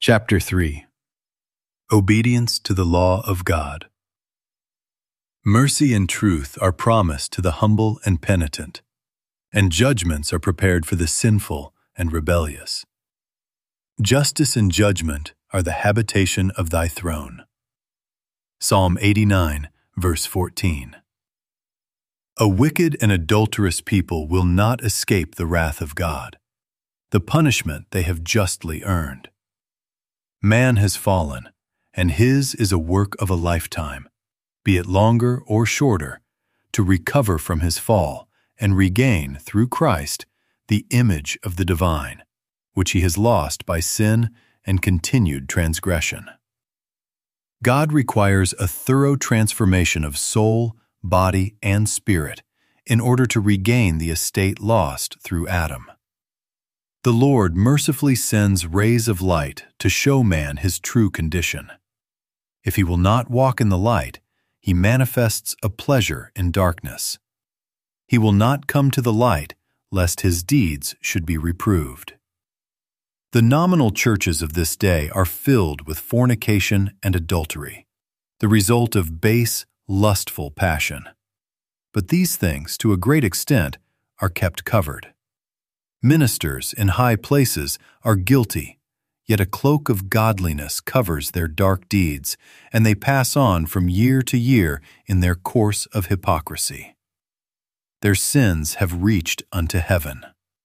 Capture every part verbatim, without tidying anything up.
Chapter three. Obedience to the Law of God. Mercy and truth are promised to the humble and penitent, and judgments are prepared for the sinful and rebellious. Justice and judgment are the habitation of thy throne. Psalm eighty-nine, verse fourteen. A wicked and adulterous people will not escape the wrath of God, the punishment they have justly earned. Man has fallen, and his is a work of a lifetime, be it longer or shorter, to recover from his fall and regain, through Christ, the image of the divine, which he has lost by sin and continued transgression. God requires a thorough transformation of soul, body, and spirit in order to regain the estate lost through Adam. The Lord mercifully sends rays of light to show man his true condition. If he will not walk in the light, he manifests a pleasure in darkness. He will not come to the light, lest his deeds should be reproved. The nominal churches of this day are filled with fornication and adultery, the result of base, lustful passion. But these things, to a great extent, are kept covered. Ministers in high places are guilty, yet a cloak of godliness covers their dark deeds, and they pass on from year to year in their course of hypocrisy. Their sins have reached unto heaven.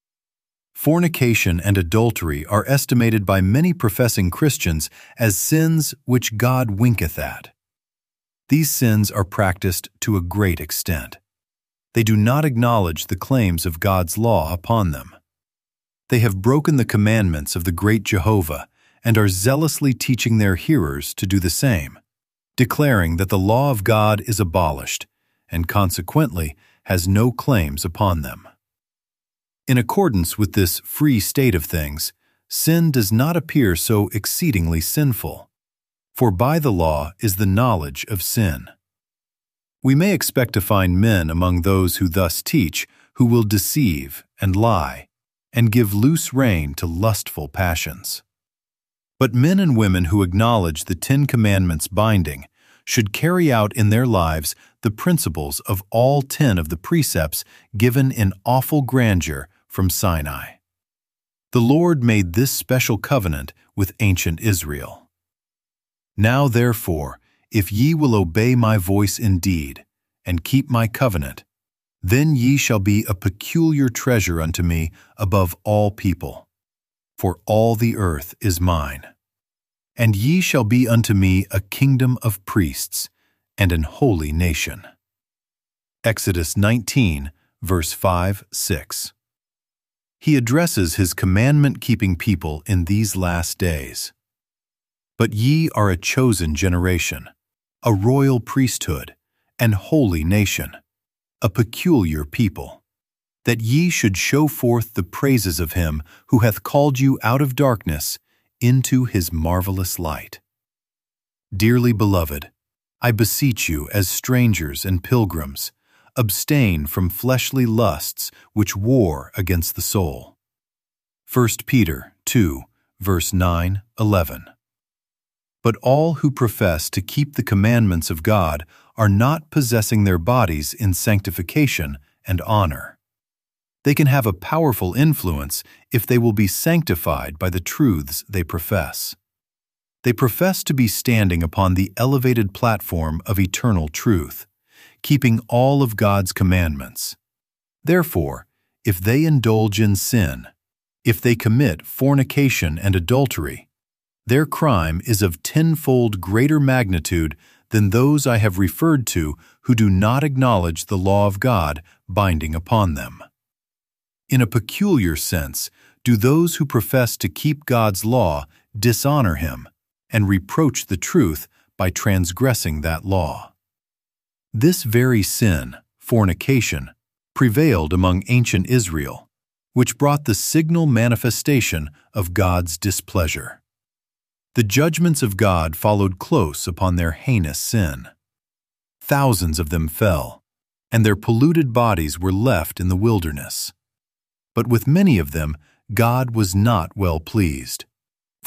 Fornication and adultery are estimated by many professing Christians as sins which God winketh at. These sins are practiced to a great extent. They do not acknowledge the claims of God's law upon them. They have broken the commandments of the great Jehovah and are zealously teaching their hearers to do the same, declaring that the law of God is abolished and consequently has no claims upon them. In accordance with this free state of things, sin does not appear so exceedingly sinful, for by the law is the knowledge of sin. We may expect to find men among those who thus teach who will deceive and lie, and give loose rein to lustful passions. But men and women who acknowledge the Ten Commandments binding should carry out in their lives the principles of all ten of the precepts given in awful grandeur from Sinai. The Lord made this special covenant with ancient Israel. Now therefore, if ye will obey my voice indeed, and keep my covenant, then ye shall be a peculiar treasure unto me above all people, for all the earth is mine. And ye shall be unto me a kingdom of priests, and an holy nation. Exodus nineteen, verse five, six. He addresses his commandment-keeping people in these last days. But ye are a chosen generation, a royal priesthood, an holy nation, a peculiar people, that ye should show forth the praises of him who hath called you out of darkness into his marvelous light. Dearly beloved, I beseech you as strangers and pilgrims, abstain from fleshly lusts which war against the soul. First Peter two, verse nine, eleven. But all who profess to keep the commandments of God are not possessing their bodies in sanctification and honor. They can have a powerful influence if they will be sanctified by the truths they profess. They profess to be standing upon the elevated platform of eternal truth, keeping all of God's commandments. Therefore, if they indulge in sin, if they commit fornication and adultery, their crime is of tenfold greater magnitude than those I have referred to who do not acknowledge the law of God binding upon them. In a peculiar sense, do those who profess to keep God's law dishonor him and reproach the truth by transgressing that law. This very sin, fornication, prevailed among ancient Israel, which brought the signal manifestation of God's displeasure. The judgments of God followed close upon their heinous sin. Thousands of them fell, and their polluted bodies were left in the wilderness. But with many of them God was not well pleased,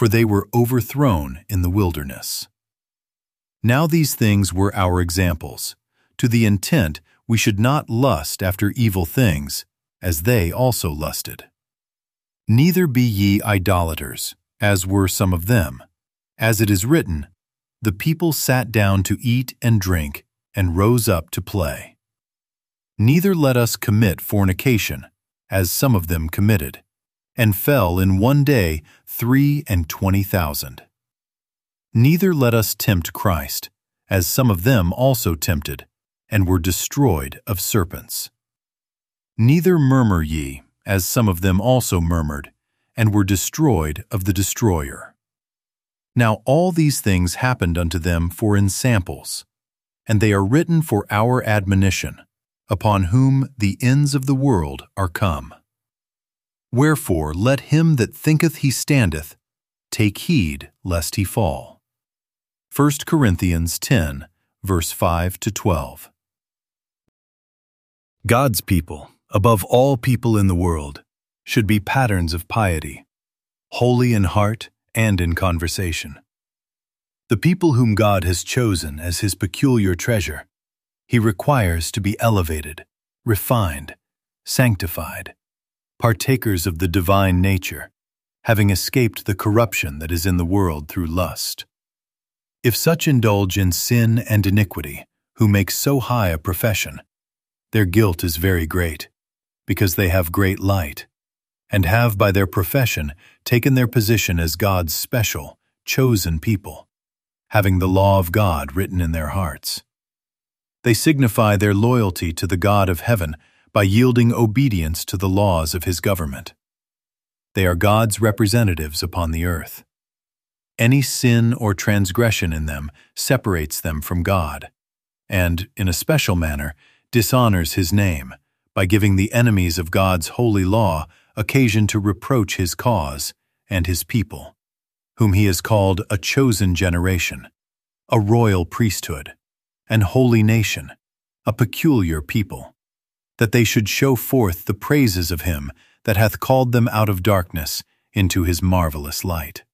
for they were overthrown in the wilderness. Now these things were our examples, to the intent we should not lust after evil things, as they also lusted. Neither be ye idolaters, as were some of them. As it is written, the people sat down to eat and drink, and rose up to play. Neither let us commit fornication, as some of them committed, and fell in one day three and twenty thousand. Neither let us tempt Christ, as some of them also tempted, and were destroyed of serpents. Neither murmur ye, as some of them also murmured, and were destroyed of the destroyer. Now all these things happened unto them for ensamples, and they are written for our admonition, upon whom the ends of the world are come. Wherefore let him that thinketh he standeth take heed lest he fall. First Corinthians ten, verse five to twelve. God's people, above all people in the world, should be patterns of piety, holy in heart and in conversation. The people whom God has chosen as his peculiar treasure, he requires to be elevated, refined, sanctified, partakers of the divine nature, having escaped the corruption that is in the world through lust. If such indulge in sin and iniquity, who make so high a profession, their guilt is very great, because they have great light, and have by their profession taken their position as God's special, chosen people, having the law of God written in their hearts. They signify their loyalty to the God of heaven by yielding obedience to the laws of his government. They are God's representatives upon the earth. Any sin or transgression in them separates them from God, and, in a special manner, dishonors his name by giving the enemies of God's holy law occasion to reproach his cause and his people, whom he has called a chosen generation, a royal priesthood, an holy nation, a peculiar people, that they should show forth the praises of him that hath called them out of darkness into his marvelous light.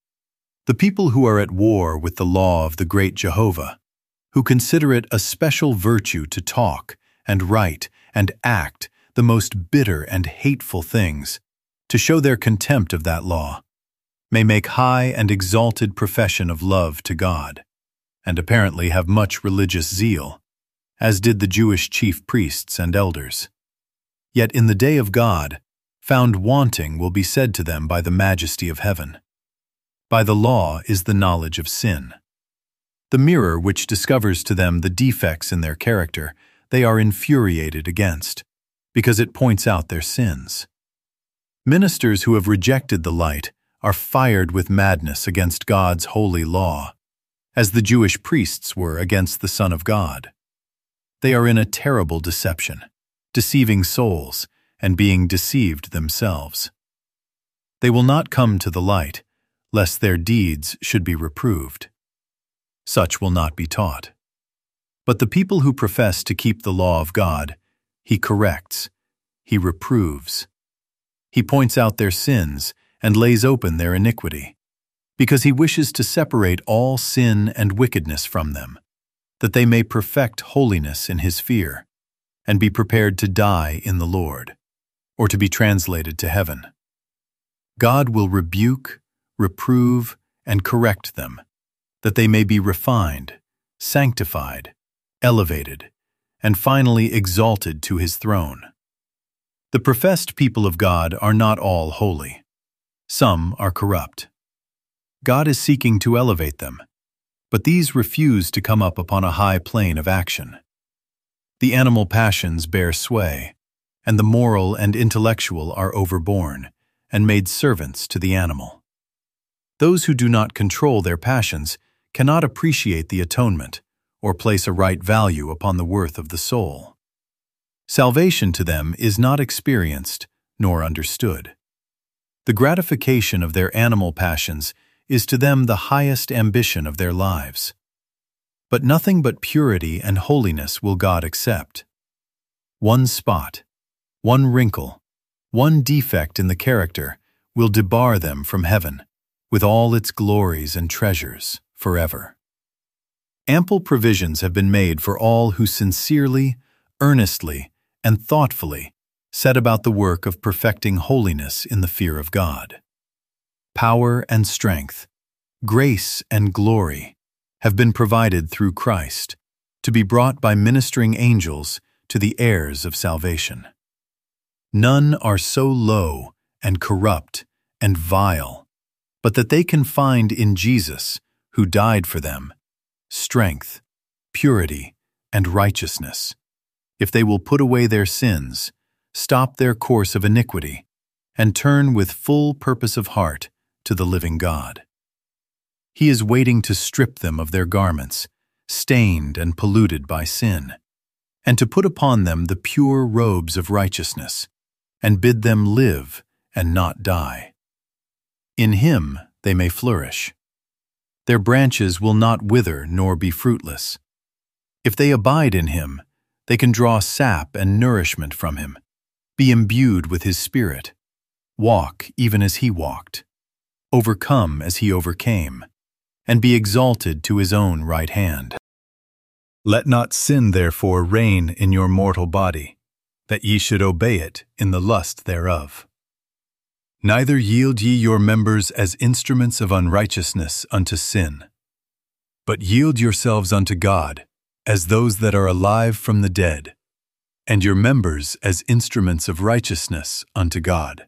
The people who are at war with the law of the great Jehovah, who consider it a special virtue to talk and write and act the most bitter and hateful things, to show their contempt of that law, may make high and exalted profession of love to God, and apparently have much religious zeal, as did the Jewish chief priests and elders. Yet in the day of God, found wanting will be said to them by the majesty of heaven. By the law is the knowledge of sin. The mirror which discovers to them the defects in their character they are infuriated against, because it points out their sins. Ministers who have rejected the light are fired with madness against God's holy law, as the Jewish priests were against the Son of God. They are in a terrible deception, deceiving souls and being deceived themselves. They will not come to the light, lest their deeds should be reproved. Such will not be taught. But the people who profess to keep the law of God, he corrects, he reproves. He points out their sins and lays open their iniquity, because he wishes to separate all sin and wickedness from them, that they may perfect holiness in his fear, and be prepared to die in the Lord, or to be translated to heaven. God will rebuke, reprove, and correct them, that they may be refined, sanctified, elevated, and finally exalted to his throne. The professed people of God are not all holy. Some are corrupt. God is seeking to elevate them, but these refuse to come up upon a high plane of action. The animal passions bear sway, and the moral and intellectual are overborne, and made servants to the animal. Those who do not control their passions cannot appreciate the atonement or place a right value upon the worth of the soul. Salvation to them is not experienced nor understood. The gratification of their animal passions is to them the highest ambition of their lives. But nothing but purity and holiness will God accept. One spot, one wrinkle, one defect in the character will debar them from heaven, with all its glories and treasures, forever. Ample provisions have been made for all who sincerely, earnestly, and thoughtfully set about the work of perfecting holiness in the fear of God. Power and strength, grace and glory have been provided through Christ to be brought by ministering angels to the heirs of salvation. None are so low and corrupt and vile, but that they can find in Jesus, who died for them, strength, purity, and righteousness, if they will put away their sins, stop their course of iniquity, and turn with full purpose of heart to the living God. He is waiting to strip them of their garments, stained and polluted by sin, and to put upon them the pure robes of righteousness, and bid them live and not die. In Him they may flourish. Their branches will not wither nor be fruitless. If they abide in Him, they can draw sap and nourishment from Him, be imbued with His Spirit, walk even as He walked, overcome as He overcame, and be exalted to His own right hand. Let not sin therefore reign in your mortal body, that ye should obey it in the lust thereof. Neither yield ye your members as instruments of unrighteousness unto sin, but yield yourselves unto God as those that are alive from the dead, and your members as instruments of righteousness unto God.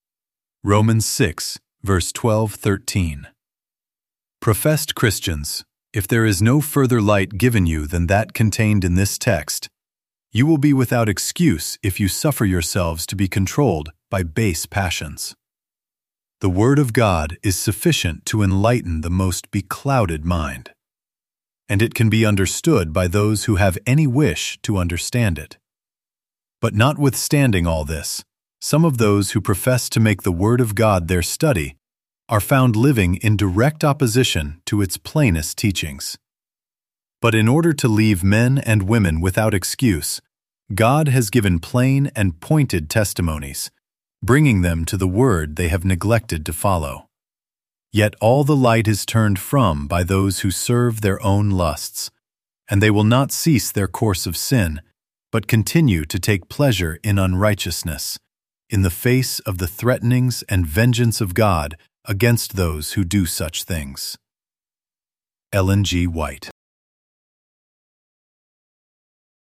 Romans six, verse twelve thirteen. Professed Christians, if there is no further light given you than that contained in this text, you will be without excuse if you suffer yourselves to be controlled by base passions. The Word of God is sufficient to enlighten the most beclouded mind, and it can be understood by those who have any wish to understand it. But notwithstanding all this, some of those who profess to make the Word of God their study are found living in direct opposition to its plainest teachings. But in order to leave men and women without excuse, God has given plain and pointed testimonies, bringing them to the Word they have neglected to follow. Yet all the light is turned from by those who serve their own lusts, and they will not cease their course of sin, but continue to take pleasure in unrighteousness, in the face of the threatenings and vengeance of God against those who do such things. Ellen G. White.